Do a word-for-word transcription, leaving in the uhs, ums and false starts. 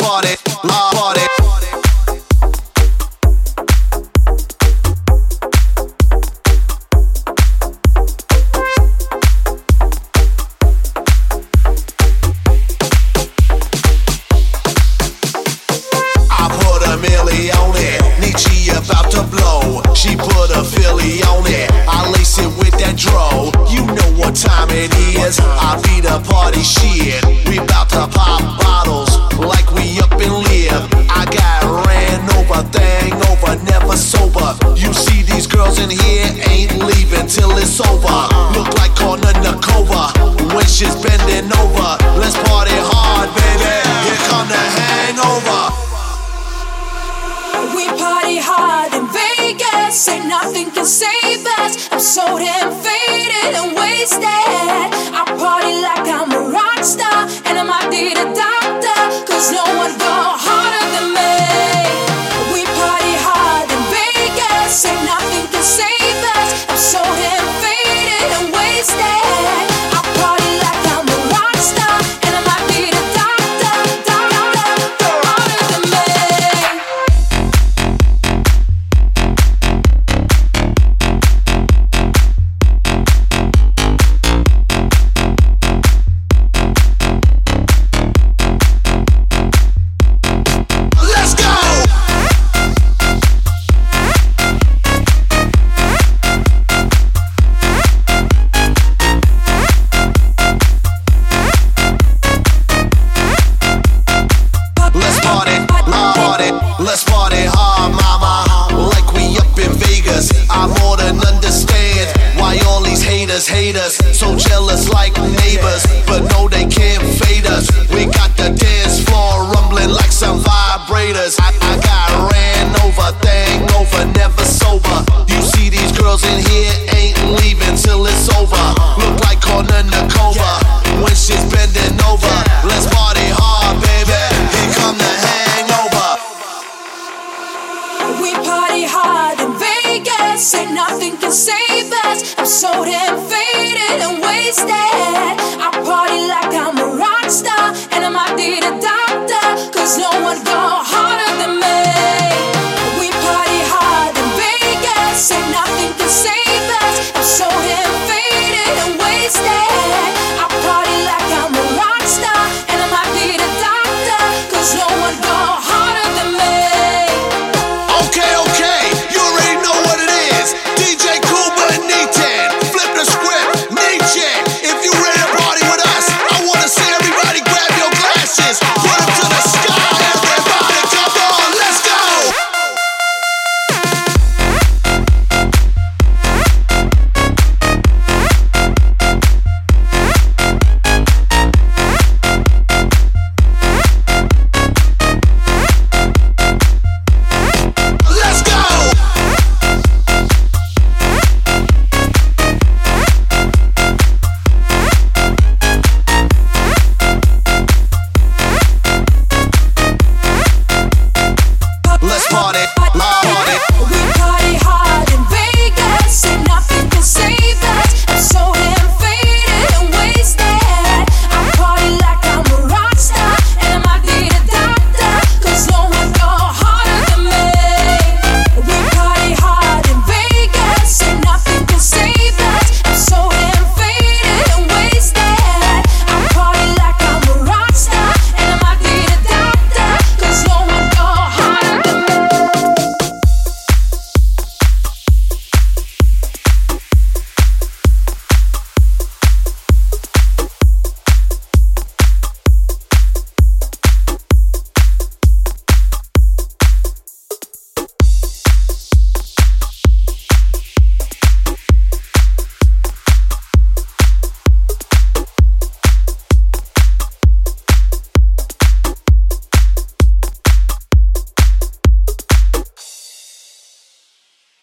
party, let's party. About to blow, she put a Philly on it. I lace it with that dro. You know what time it is. I be the party shit. We bout to pop bottles like we up and live. I got ran over, thing over, never sober. You see these girls in here ain't leaving till it's over. Look like Kornakova when she's bending over. Let's party hard, baby. Here come the hangover. We party hard in Vegas, ain't nothing can save us. I'm so damn faded and wasted. I party like I'm a rock star, and I might need a doctor, cause no one go harder than me. We party hard in Vegas, ain't nothing can save us. I'm so damn faded and wasted. I party like I'm a rock star, and I might need a doctor, doctor, harder than me. Let's party hard, mama, like we up in Vegas. I more than understand why all these haters hate us. So jealous like neighbors, but no they can't fade us. We got the dance floor rumbling like some vibrators. I, I got ran over, thing over, never sober. You see these girls in here ain't leaving till it's over. Look like Kornakova when she's bending over. Let's party hard, baby. Here come the hangover. We party hard in Vegas, ain't nothing can save us. I'm so damn faded and wasted. I party like I'm a rock star, and I might need a doctor, cause no one go hard.